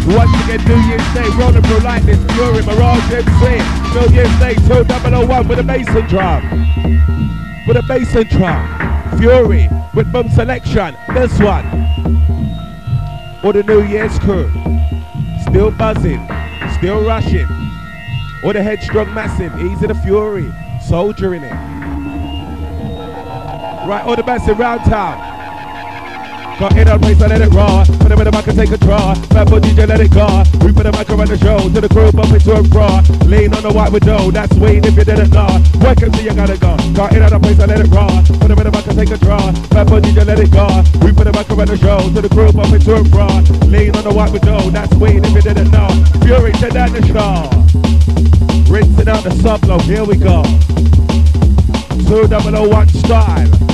Once again, New Year's Day, rolling through like this, Fury, Mirage MC. New Year's Day, 2001 with a bass drum. With a bass drum. Fury, with Boom Selection, this one. Or the New Year's crew. Still buzzing, still rushing. Or the Headstrong Massive, Easy the Fury, Soldier in it. Right, all the Massive round town. Got in on place, I let it raw. Put them in the mic and take a draw. Bad boy DJ, let it go. We put the mic around the show. To the crew, bump into a raw. Lean on the white window. That's Wayne if you didn't know. Welcome to you gotta go. Got in on the place, I let it raw. Put them in the mic and take a draw. Bad boy DJ, let it go. We put the mic around the show. To the crew, bump into a raw. Lean on the white window. That's Wayne if you didn't know. Fury, send down the show. Rinsing out the sub low. Here we go. 2001 style.